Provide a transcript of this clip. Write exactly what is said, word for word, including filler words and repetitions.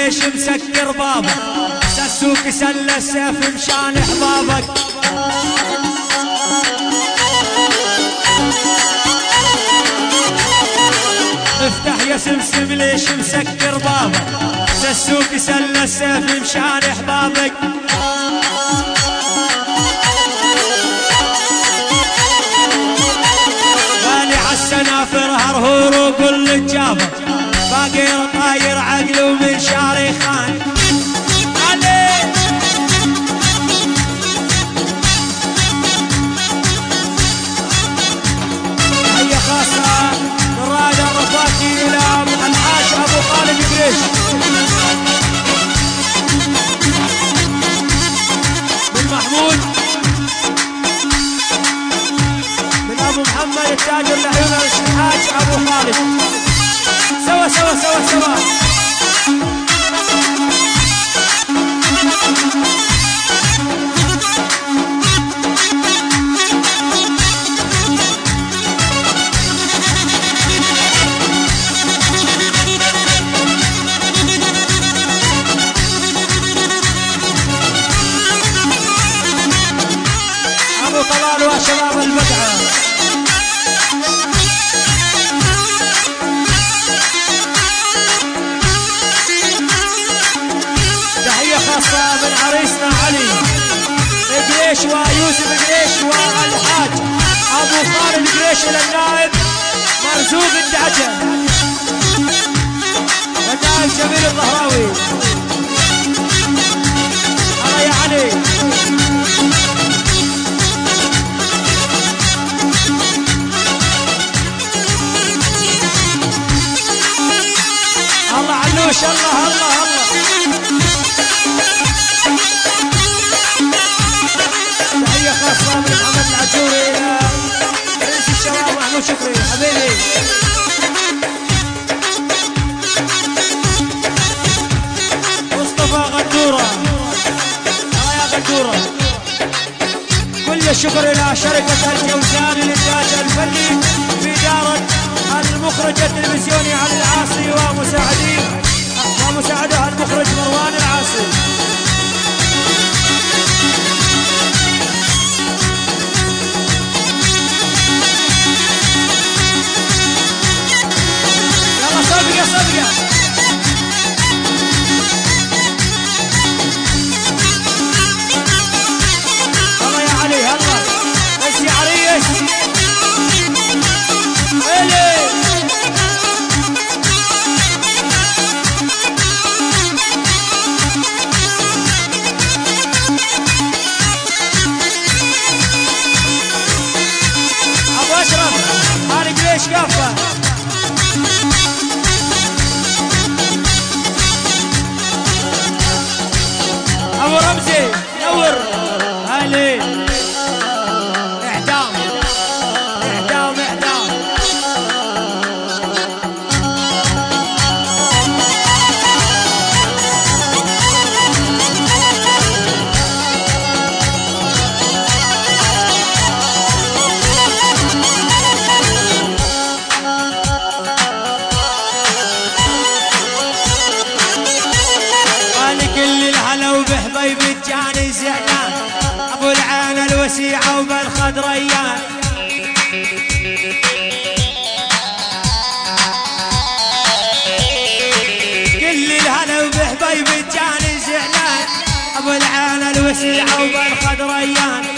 ليش مسكر بابك؟ سسوك سل السيف مشان احبابك. افتح يا سمسم ليش مسكر بابك؟ سسوك سل السيف مشان احبابك. غالي عالسنافر هرهور وكل جابك، فقير طاير عقله من شارخان. علي تحية خاصة من رائد الرفاقي إلى الحاج أبو خالد قريش، من محمود، من أبو محمد التاجر لعيون الحاج أبو خالد. سوا سوا سوا سوا أبو طلال وشباب البدعة. خاصة من عريسنا علي قريش ويوسف قريش والحاج أبو خالد قريش إلى النائب مرزوق الدعجة والنائب جميل الظهراوي. الله يا علي. الله علوش الله الله الله. تحية خاصة من محمد العجوري إلى رئيس الشباب محمود شكري حبيبي. مصطفى غدورة، الله يا غدورة. كل الشكر إلى شركة الجوزان للإنتاج الفني بإدارة المخرج التلفزيوني علي العاصي ومساعديه ومساعده المخرج مروان العاصي. يلا صدقة صدقة. الله يا علي هلا بس يا عريس. ويلي ابو اشرف هاني قريش كافه. ابو رمزي نور هالي. اعدام اعدام اعدام. وبحبيبي جاني زعلان، ابو العين الوسيعه وبالخد ريان. كل الهلا وبحبيبي جاني زعلان، ابو العين الوسيعه وبالخد ريان.